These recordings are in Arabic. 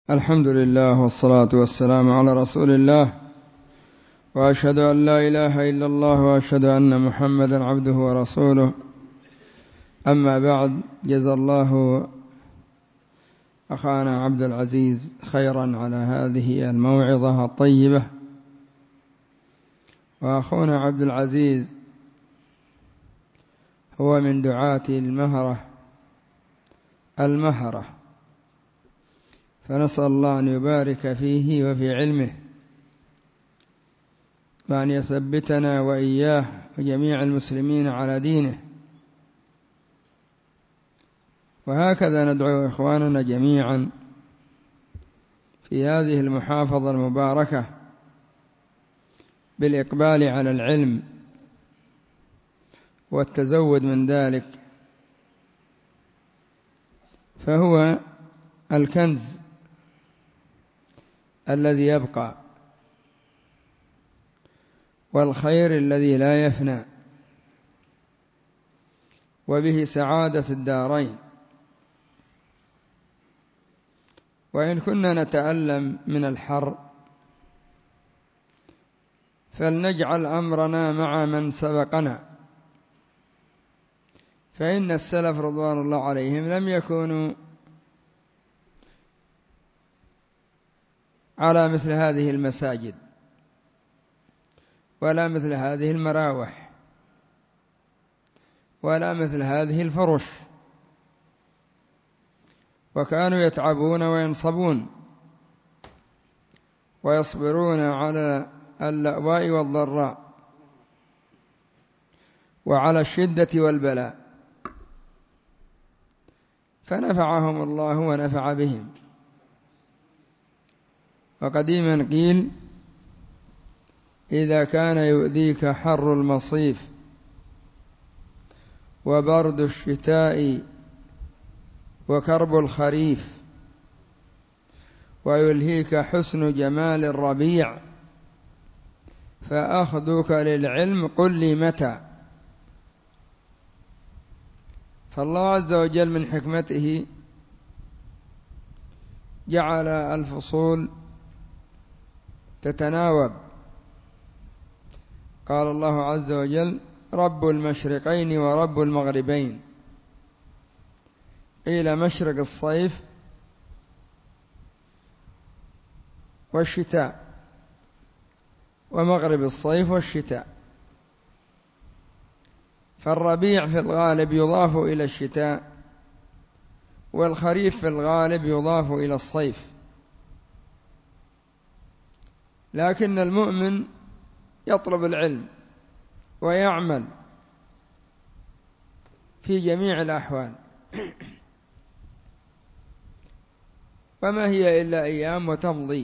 الحمد لله والصلاة والسلام على رسول الله، وأشهد أن لا إله إلا الله وأشهد أن محمدا عبده ورسوله. أما بعد، جزا الله أخانا عبد العزيز خيرا على هذه الموعظة الطيبة. وأخونا عبد العزيز هو من دعاة المهرة، فنسأل الله أن يبارك فيه وفي علمه، وأن يثبتنا وإياه وجميع المسلمين على دينه. وهكذا ندعو إخواننا جميعا في هذه المحافظة المباركة بالإقبال على العلم والتزود من ذلك، فهو الكنز الذي يبقى، والخير الذي لا يفنى، وبه سعادة الدارين. وإن كنا نتألم من الحر، فلنجعل أمرنا مع من سبقنا، فإن السلف رضوان الله عليهم لم يكونوا على مثل هذه المساجد ولا مثل هذه المراوح ولا مثل هذه الفرش، وكانوا يتعبون وينصبون ويصبرون على اللأواء والضراء وعلى الشدة والبلاء، فنفعهم الله ونفع بهم. وقديما قيل: إذا كان يؤذيك حر المصيف وبرد الشتاء وكرب الخريف، ويلهيك حسن جمال الربيع، فأخذك للعلم قل لي متى. فالله عز وجل من حكمته جعل الفصول تتناوب. قال الله عز وجل: رب المشرقين ورب المغربين. قيل مشرق الصيف والشتاء، ومغرب الصيف والشتاء. فالربيع في الغالب يضاف إلى الشتاء، والخريف في الغالب يضاف إلى الصيف. لكن المؤمن يطلب العلم ويعمل في جميع الأحوال، وما هي إلا أيام وتمضي.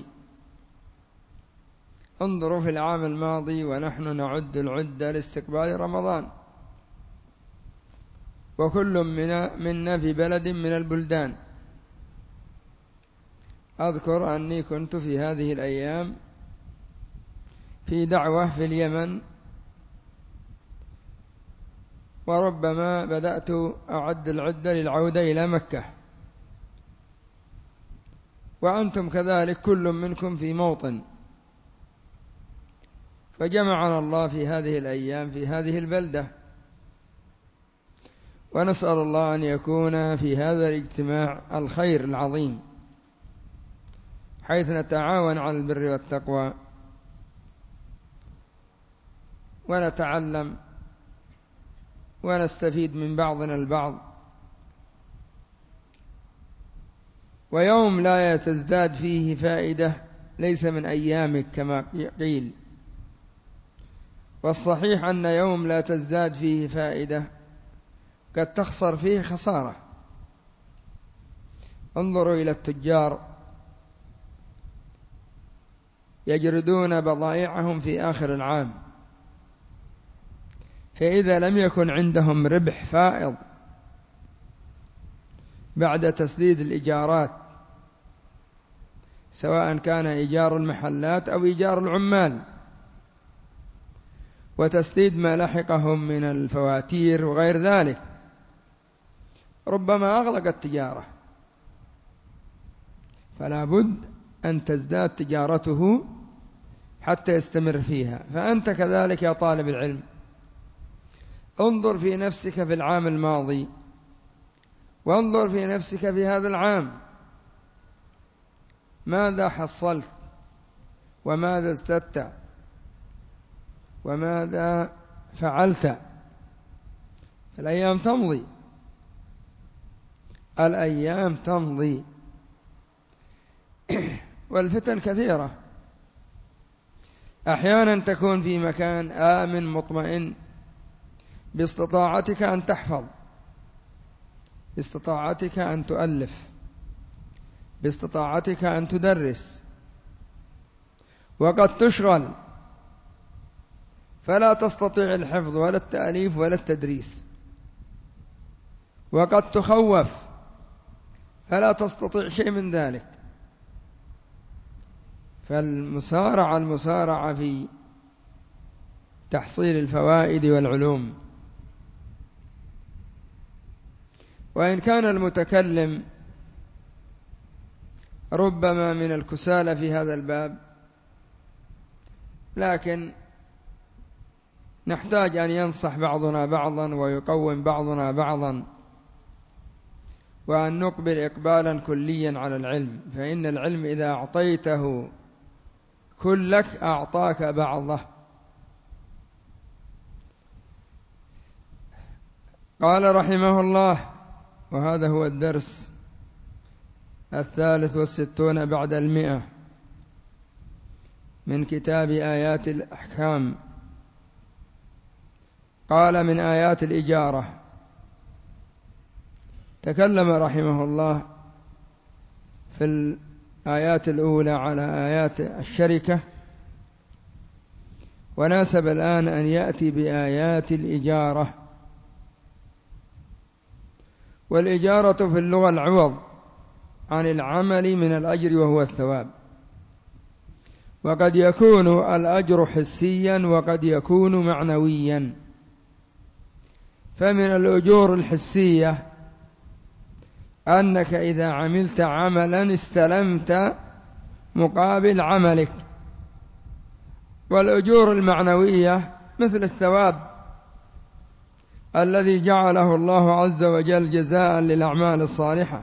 انظروا في العام الماضي ونحن نعد العدة لاستقبال رمضان، وكل منا في بلد من البلدان. أذكر أني كنت في هذه الأيام في دعوة في اليمن، وربما بدأت أعد العدة للعودة إلى مكة، وأنتم كذلك كل منكم في موطن. فجمعنا الله في هذه الأيام في هذه البلدة، ونسأل الله أن يكون في هذا الاجتماع الخير العظيم، حيث نتعاون على البر والتقوى ونتعلم ونستفيد من بعضنا البعض. ويوم لا تزداد فيه فائدة ليس من أيامك كما قيل، والصحيح أن يوم لا تزداد فيه فائدة قد تخسر فيه خسارة. انظروا إلى التجار يجردون بضائعهم في آخر العام، فإذا لم يكن عندهم ربح فائض بعد تسديد الإيجارات، سواء كان إيجار المحلات أو إيجار العمال، وتسديد ما لحقهم من الفواتير وغير ذلك، ربما أغلق التجارة. فلا بد أن تزداد تجارته حتى يستمر فيها. فأنت كذلك يا طالب العلم، انظر في نفسك في العام الماضي، وانظر في نفسك في هذا العام، ماذا حصلت وماذا ازددت وماذا فعلت. الأيام تمضي، الأيام تمضي والفتن كثيرة. أحيانا تكون في مكان آمن مطمئن، باستطاعتك أن تحفظ، باستطاعتك أن تؤلف، باستطاعتك أن تدرس، وقد تشغل فلا تستطيع الحفظ ولا التأليف ولا التدريس، وقد تخوف فلا تستطيع شيء من ذلك. المسارعة في تحصيل الفوائد والعلوم. وإن كان المتكلم ربما من الكسالى في هذا الباب، لكن نحتاج أن ينصح بعضنا بعضا ويقوم بعضنا بعضا، وأن نقبل إقبالا كليا على العلم، فإن العلم إذا أعطيته كلك أعطاك بعضه. قال رحمه الله، وهذا هو الدرس 63 بعد 100 من كتاب آيات الأحكام. قال من آيات الإجارة. تكلم رحمه الله في الآيات الأولى على آيات الشركة، وناسب الآن أن يأتي بآيات الإجارة. والإجارة في اللغة العوض عن العمل من الأجر وهو الثواب، وقد يكون الأجر حسيا وقد يكون معنويا. فمن الأجور الحسية أنك إذا عملت عملا استلمت مقابل عملك، والأجور المعنوية مثل الثواب الذي جعله الله عز وجل جزاء للأعمال الصالحة.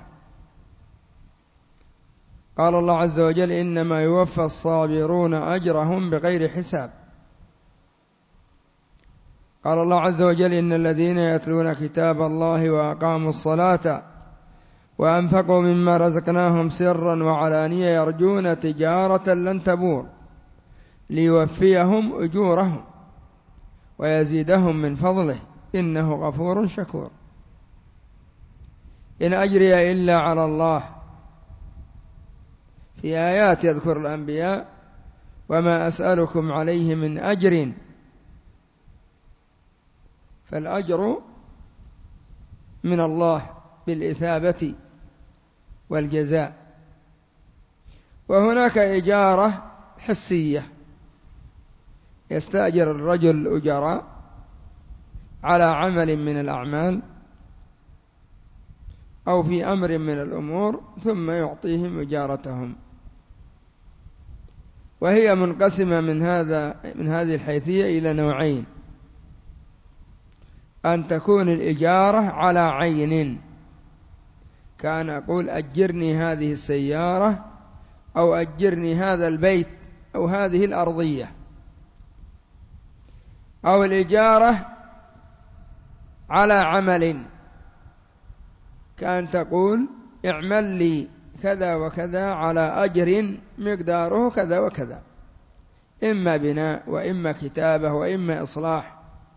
قال الله عز وجل: إنما يوفى الصابرون أجرهم بغير حساب. قال الله عز وجل: إن الذين يتلون كتاب الله وأقاموا الصلاة وأنفقوا مما رزقناهم سرا وعلانية يرجون تجارة لن تبور ليوفيهم أجورهم ويزيدهم من فضله إنه غفور شكور. إن أجري إلا على الله. في آيات يذكر الأنبياء: وما أسألكم عليه من أجر. فالأجر من الله بالإثابة والجزاء. وهناك إجارة حسية، يستأجر الرجل الأجراء على عمل من الأعمال أو في أمر من الأمور ثم يعطيهم إجارتهم. وهي منقسمة من هذه الحيثية إلى نوعين: أن تكون الإجارة على عين، كان أقول أجرني هذه السيارة أو أجرني هذا البيت أو هذه الأرضية. أو الإجارة على عمل، كان تقول اعمل لي كذا وكذا على أجر مقداره كذا وكذا، إما بناء وإما كتابة وإما إصلاح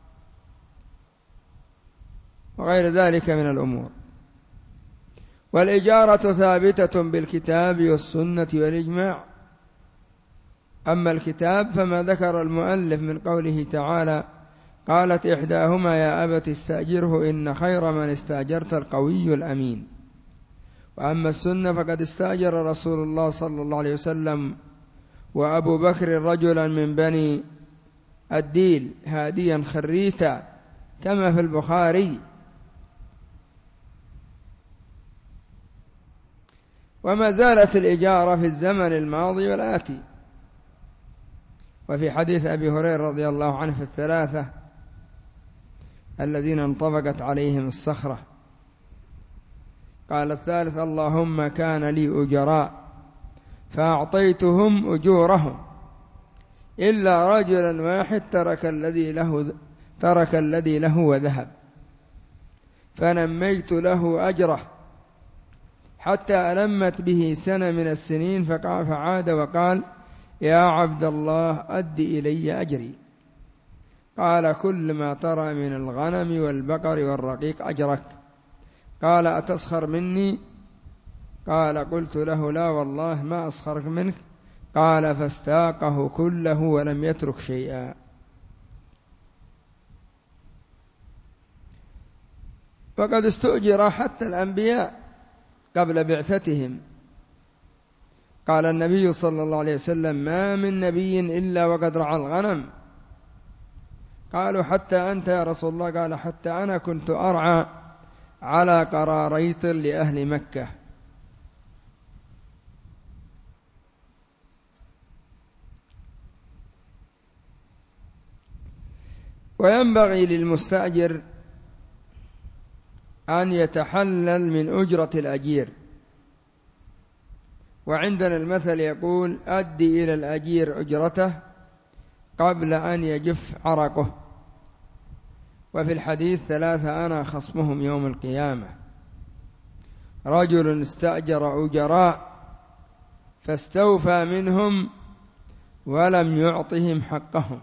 وغير ذلك من الأمور. والإجارة ثابتة بالكتاب والسنة والإجماع. أما الكتاب فما ذكر المؤلف من قوله تعالى: قالت إحداهما يا أبت استأجره إن خير من استأجرت القوي الأمين. وأما السنة فقد استأجر رسول الله صلى الله عليه وسلم وأبو بكر رجلا من بني الديل هاديا خريتا كما في البخاري. وما زالت الإجارة في الزمن الماضي والآتي. وفي حديث أبي هريرة رضي الله عنه في الثلاثة الذين انطبقت عليهم الصخرة، قال الثالث: اللهم كان لي أجراء فأعطيتهم أجورهم إلا رجلا واحد ترك الذي له وذهب، فنميت له أجره حتى ألمت به سنة من السنين، فعاد وقال: يا عبد الله أد إلي أجري. قال: كل ما ترى من الغنم والبقر والرقيق أجرك. قال: أتسخر مني؟ قال: قلت له: لا والله ما أسخرك منك. قال: فاستاقه كله ولم يترك شيئا. فقد استؤجر حتى الأنبياء قبل بعثتهم. قال النبي صلى الله عليه وسلم: ما من نبي إلا وقد رعى الغنم. قالوا: حتى أنت يا رسول الله؟ قال: حتى أنا كنت أرعى على قراريط لأهل مكة. وينبغي للمستأجر أن يتحلل من أجرة الأجير. وعندنا المثل يقول: أدي إلى الأجير أجرته قبل أن يجف عرقه. وفي الحديث: ثلاثة أنا خصمهم يوم القيامة: رجل استأجر أجراء فاستوفى منهم ولم يعطهم حقهم.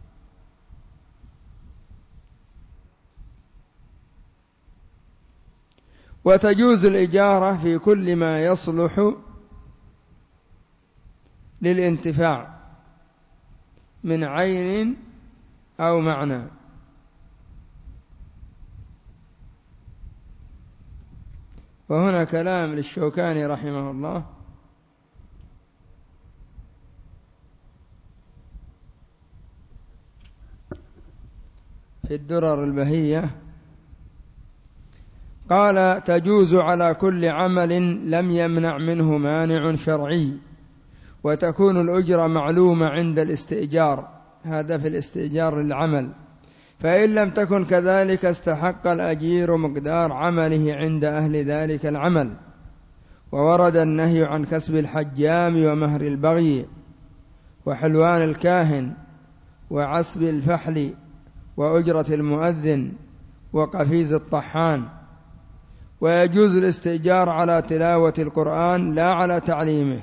وتجوز الإجارة في كل ما يصلح للانتفاع من عين أو معنى. وهنا كلام للشوكاني رحمه الله: في الدرر البهية، قال: تجوز على كل عمل لم يمنع منه مانع شرعي، وتكون الأجرة معلومة عند الاستئجار. هذا في الاستئجار للعمل. فإن لم تكن كذلك استحق الأجير مقدار عمله عند أهل ذلك العمل. وورد النهي عن كسب الحجام ومهر البغي وحلوان الكاهن وعسب الفحل وأجرة المؤذن وقفيز الطحان. ويجوز الاستئجار على تلاوة القرآن لا على تعليمه.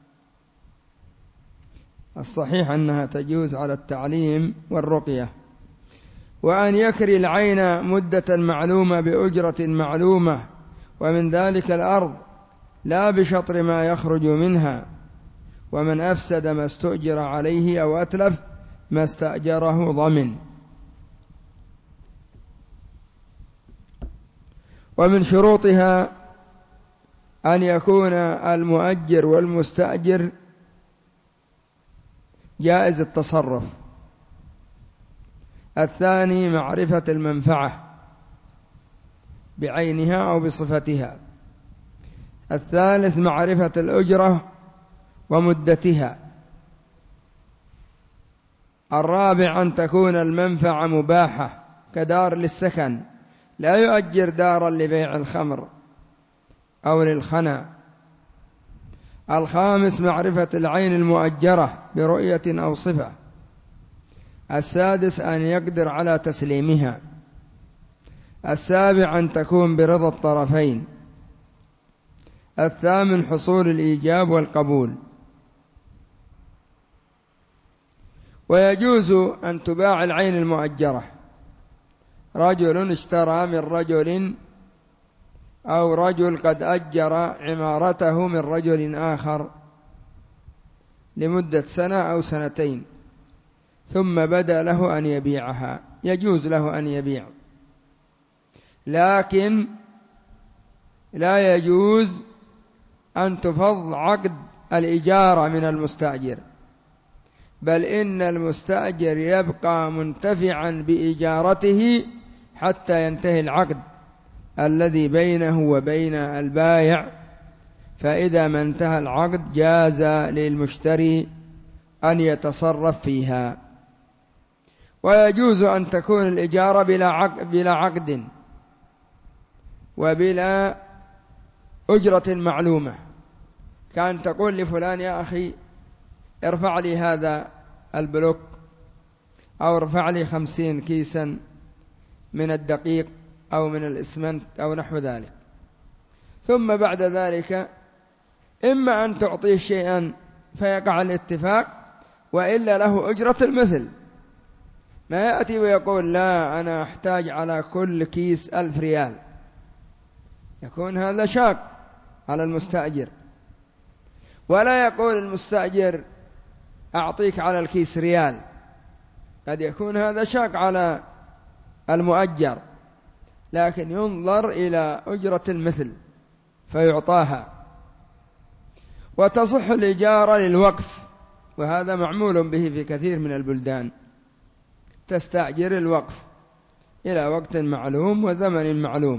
الصحيح أنها تجوز على التعليم والرقية. وأن يكري العين مدة معلومة بأجرة معلومة، ومن ذلك الأرض لا بشطر ما يخرج منها. ومن أفسد ما استؤجر عليه أو أتلف ما استأجره ضمن. ومن شروطها أن يكون المؤجر والمستأجر جائز التصرف. الثاني معرفة المنفعة بعينها أو بصفتها. الثالث معرفة الأجرة ومدتها. الرابع أن تكون المنفعة مباحة كدار للسكن، لا يؤجر دارا لبيع الخمر أو للخنا. الخامس معرفة العين المؤجرة برؤية أو صفة. السادس أن يقدر على تسليمها. السابع أن تكون برضا الطرفين. الثامن حصول الإيجاب والقبول. ويجوز أن تباع العين المؤجرة. رجل اشترى من رجل، أو رجل قد أجر عمارته من رجل آخر لمدة سنة أو سنتين، ثم بدا له أن يبيعها، يجوز له أن يبيع، لكن لا يجوز أن تفض عقد الإجارة من المستأجر، بل إن المستأجر يبقى منتفعا بإجارته حتى ينتهي العقد الذي بينه وبين البائع، فإذا ما انتهى العقد جاز للمشتري أن يتصرف فيها. ويجوز أن تكون الإجارة بلا عقد وبلا أجرة معلومة، كان تقول لفلان يا أخي ارفع لي هذا البلوك، أو ارفع لي 50 كيسا من الدقيق أو من الإسمنت أو نحو ذلك، ثم بعد ذلك إما أن تعطيه شيئا فيقع الاتفاق، وإلا له أجرة المثل. ما يأتي ويقول لا أنا أحتاج على كل كيس 1000 ريال، يكون هذا شاق على المستأجر. ولا يقول المستأجر أعطيك على الكيس ريال، قد يكون هذا شاق على المؤجر، لكن ينظر إلى أجرة المثل فيعطاها. وتصح الإجارة للوقف، وهذا معمول به في كثير من البلدان، تستأجر الوقف إلى وقت معلوم وزمن معلوم.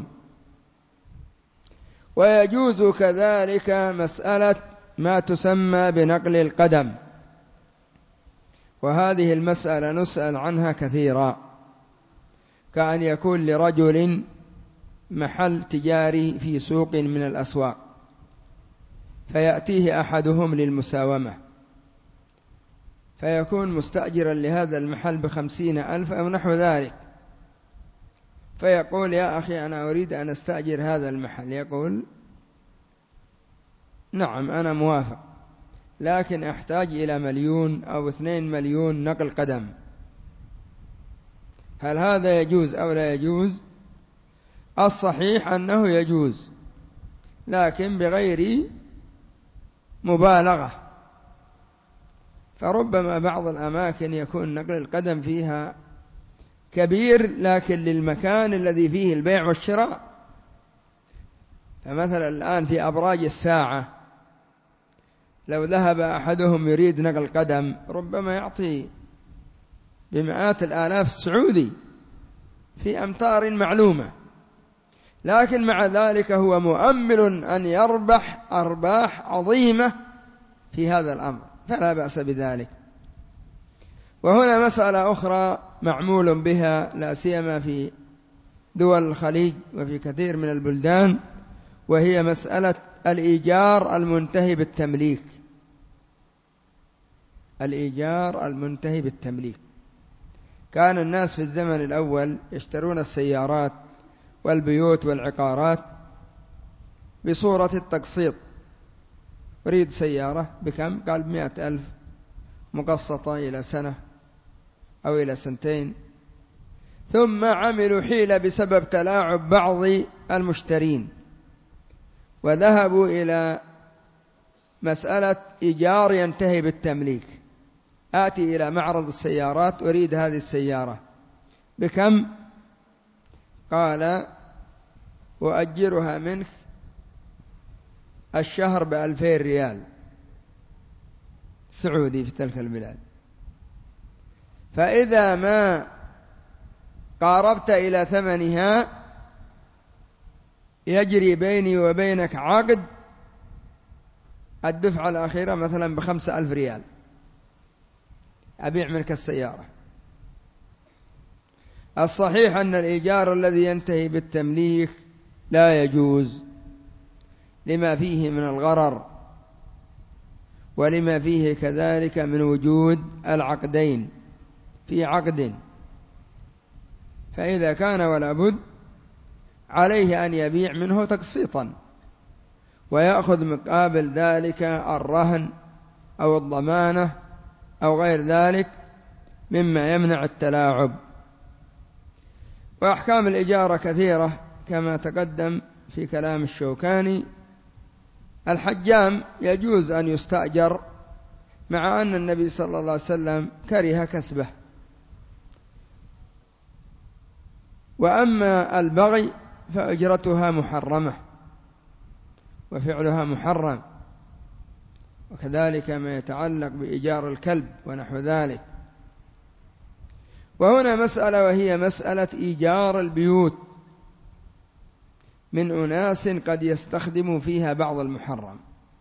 ويجوز كذلك مسألة ما تسمى بنقل القدم، وهذه المسألة نسأل عنها كثيرا، كأن يكون لرجل محل تجاري في سوق من الأسواق، فيأتيه أحدهم للمساومة، فيكون مستأجرا لهذا المحل ب50,000 أو نحو ذلك، فيقول يا أخي أنا أريد أن أستأجر هذا المحل، يقول نعم أنا موافق، لكن أحتاج إلى 1,000,000 أو 2,000,000 نقل قدم. هل هذا يجوز أو لا يجوز؟ الصحيح أنه يجوز، لكن بغير مبالغة، فربما بعض الأماكن يكون نقل القدم فيها كبير لكن للمكان الذي فيه البيع والشراء. فمثلا الآن في أبراج الساعة لو ذهب أحدهم يريد نقل قدم ربما يعطي بمئات الآلاف السعودي في أمتار معلومة، لكن مع ذلك هو مؤمل أن يربح أرباح عظيمة في هذا الأمر، فلا بأس بذلك. وهنا مسألة أخرى معمول بها لا سيما في دول الخليج وفي كثير من البلدان، وهي مسألة الإيجار المنتهي بالتمليك. الإيجار المنتهي بالتمليك، كان الناس في الزمن الأول يشترون السيارات والبيوت والعقارات بصورة التقسيط، أريد سيارة بكم؟ قال 100,000 مقسطة إلى سنة أو إلى سنتين. ثم عملوا حيلة بسبب تلاعب بعض المشترين، وذهبوا إلى مسألة إيجار ينتهي بالتمليك. آتي إلى معرض السيارات أريد هذه السيارة بكم؟ قال أؤجرها منك الشهر ب2000 ريال سعودي في تلك البلاد. فإذا ما قاربت إلى ثمنها يجري بيني وبينك عقد الدفعة الأخيرة مثلا ب5,000 ريال، أبيع منك السيارة. الصحيح أن الإيجار الذي ينتهي بالتمليك لا يجوز لما فيه من الغرر، ولما فيه كذلك من وجود العقدين في عقد، فإذا كان ولا بد عليه أن يبيع منه تقسيطا ويأخذ مقابل ذلك الرهن أو الضمانة أو غير ذلك مما يمنع التلاعب. وأحكام الإجارة كثيرة كما تقدم في كلام الشوكاني. الحجام يجوز أن يستأجر، مع أن النبي صلى الله عليه وسلم كره كسبه. وأما البغي فأجرتها محرمة وفعلها محرم، وكذلك ما يتعلق بإيجار الكلب ونحو ذلك. وهنا مسألة، وهي مسألة إيجار البيوت من أناس قد يستخدم فيها بعض المحرم.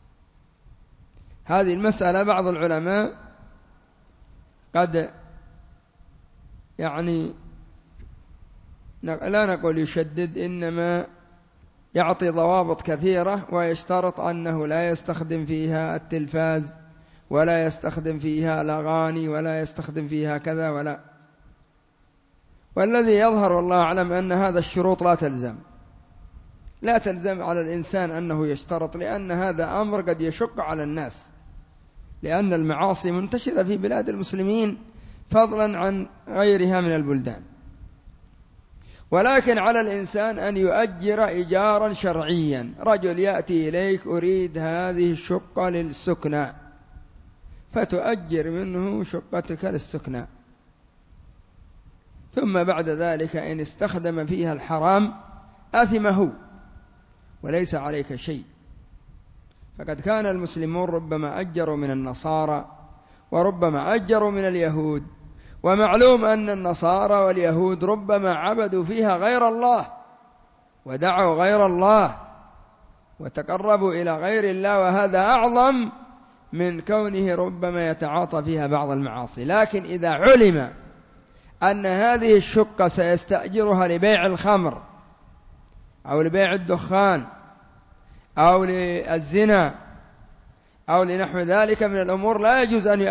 هذه المسألة بعض العلماء قد لا نقول يشدد، إنما يعطي ضوابط كثيرة ويشترط أنه لا يستخدم فيها التلفاز ولا يستخدم فيها الأغاني ولا يستخدم فيها كذا ولا. والذي يظهر والله أعلم أن هذا الشروط لا تلزم على الإنسان أنه يشترط، لأن هذا أمر قد يشق على الناس، لأن المعاصي منتشرة في بلاد المسلمين فضلا عن غيرها من البلدان. ولكن على الإنسان أن يؤجر إيجارا شرعيا. رجل يأتي إليك: أريد هذه الشقة للسكنى، فتؤجر منه شقتك للسكنى، ثم بعد ذلك إن استخدم فيها الحرام آثم هو وليس عليك شيء. فقد كان المسلمون ربما أجروا من النصارى وربما أجروا من اليهود، ومعلوم أن النصارى واليهود ربما عبدوا فيها غير الله ودعوا غير الله وتقربوا إلى غير الله، وهذا أعظم من كونه ربما يتعاطى فيها بعض المعاصي. لكن إذا علم أن هذه الشقة سيستأجرها لبيع الخمر أو لبيع الدخان أو للزنا أو لنحو ذلك من الأمور، لا يجوز أن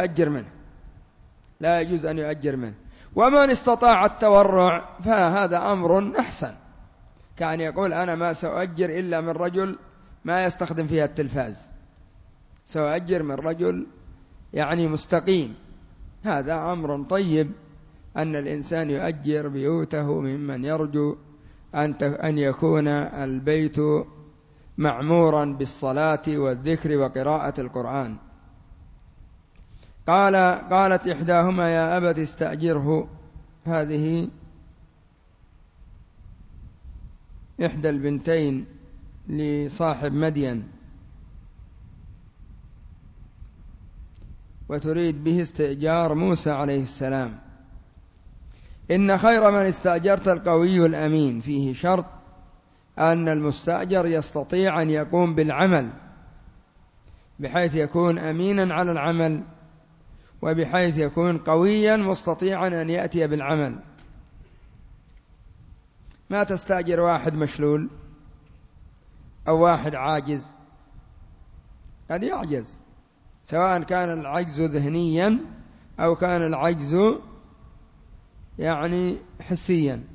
يؤجر منه. ومن استطاع التورع فهذا أمر أحسن، كأن يقول: أنا ما سأؤجر إلا من رجل ما يستخدم فيها التلفاز، سأؤجر من رجل مستقيم. هذا أمر طيب أن الإنسان يؤجر بيوته ممن يرجو أن يكون البيت معمورا بالصلاة والذكر وقراءة القرآن. قالت إحداهما: يا أبت استأجره. هذه إحدى البنتين لصاحب مدين، وتريد به استئجار موسى عليه السلام. إن خير من استأجرت القوي الأمين. فيه شرط أن المستأجر يستطيع أن يقوم بالعمل بحيث يكون أمينا على العمل، وبحيث يكون قويا مستطيعا أن يأتي بالعمل. ما تستأجر واحد مشلول أو واحد عاجز، قد يعجز، سواء كان العجز ذهنيا أو كان العجز حسيا.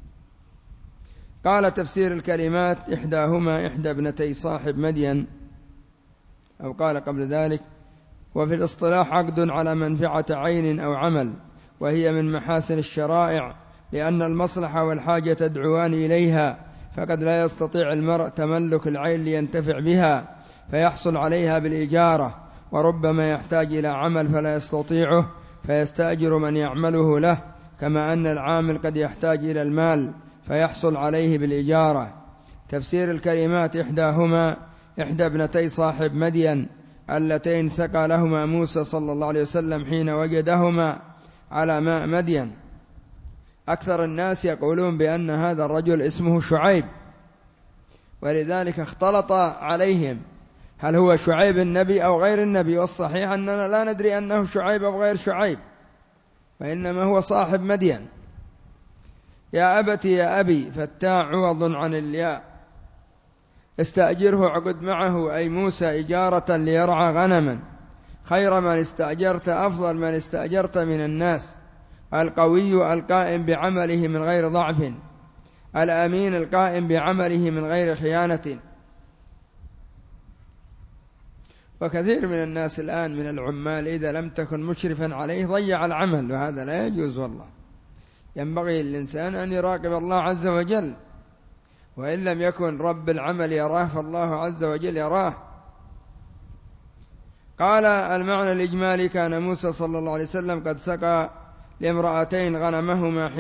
قال تفسير الكلمات: إحداهما إحدى ابنتي صاحب مدين، أو قال قبل ذلك: وفي الاصطلاح عقد على منفعة عين أو عمل، وهي من محاسن الشرائع، لأن المصلحة والحاجة تدعوان إليها، فقد لا يستطيع المرء تملك العين لينتفع بها فيحصل عليها بالإجارة، وربما يحتاج إلى عمل فلا يستطيعه فيستأجر من يعمله له، كما أن العامل قد يحتاج إلى المال فيحصل عليه بالإجارة. تفسير الكلمات: إحداهما إحدى ابنتي صاحب مدين اللتين سقى لهما موسى صلى الله عليه وسلم حين وجدهما على ماء مدين. أكثر الناس يقولون بأن هذا الرجل اسمه شعيب، ولذلك اختلط عليهم هل هو شعيب النبي أو غير النبي، والصحيح أننا لا ندري أنه شعيب أو غير شعيب، وإنما هو صاحب مدين. يا أبتي يا أبي، فالتاء عوض عن الياء. استأجره عقد معه أي موسى إجارة ليرعى غنما. خير من استأجرت أفضل من استأجرت من الناس. القوي القائم بعمله من غير ضعف، الأمين القائم بعمله من غير خيانة. وكثير من الناس الآن من العمال إذا لم تكن مشرفا عليه ضيع العمل، وهذا لا يجوز. والله ينبغي للإنسان أن يراقب الله عز وجل، وإن لم يكن رب العمل يراه فالله عز وجل يراه. قال المعنى الإجمالي: كان موسى صلى الله عليه وسلم قد سقى لامرأتين غنمهما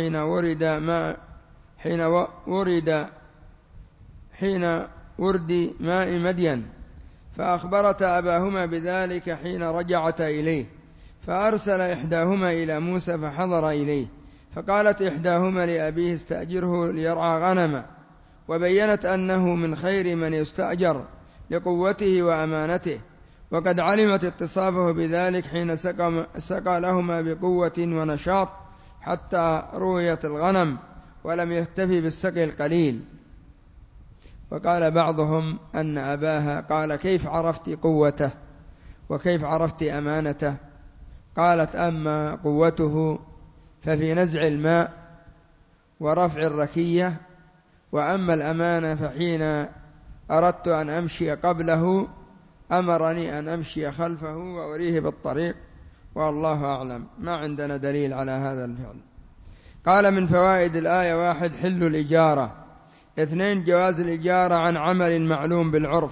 حين ورد ماء مدين، فأخبرت أباهما بذلك حين رجعتا إليه، فأرسل إحداهما إلى موسى فحضر إليه، فقالت إحداهما لأبيه: استأجره ليرعى غنما، وبينت أنه من خير من يستأجر لقوته وأمانته، وقد علمت اتصافه بذلك حين سقى لهما بقوة ونشاط حتى رويت الغنم، ولم يكتفي بالسقي القليل. وقال بعضهم أن أباها قال: كيف عرفت قوته وكيف عرفت أمانته؟ قالت: أما قوته ففي نزع الماء ورفع الركية، وأما الأمانة فحين أردت أن أمشي قبله أمرني أن أمشي خلفه وأريه بالطريق، والله أعلم. ما عندنا دليل على هذا الفعل. قال: من فوائد الآية: 1. حل الإجارة. 2. جواز الإجارة عن عمل معلوم بالعرف.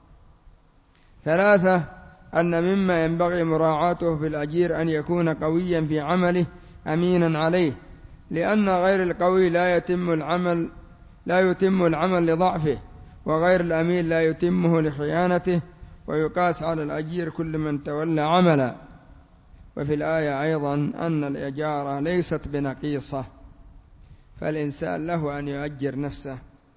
3. أن مما ينبغي مراعاته في الأجير أن يكون قويا في عمله أمينا عليه، لأن غير القوي لا يتم العمل لضعفه، وغير الأمين لا يتمه لخيانته، ويقاس على الأجير كل من تولى عملا. وفي الآية أيضا أن الإجارة ليست بنقيصة، فالإنسان له أن يؤجر نفسه،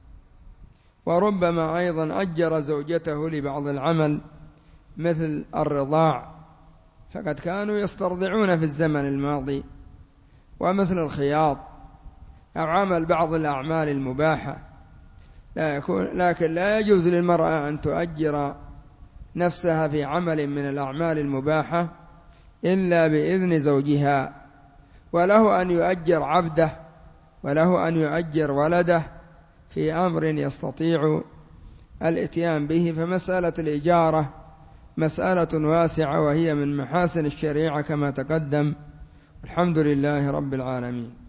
وربما أيضا أجر زوجته لبعض العمل مثل الرضاع، فقد كانوا يسترضعون في الزمن الماضي، ومثل الخياط، أو عمل بعض الأعمال المباحة. لكن لا يجوز للمرأة أن تؤجر نفسها في عمل من الأعمال المباحة إلا بإذن زوجها، وله أن يؤجر عبده، وله أن يؤجر ولده في أمر يستطيع الإتيان به. فمسألة الإجارة مسألة واسعة، وهي من محاسن الشريعة كما تقدم. الحمد لله رب العالمين.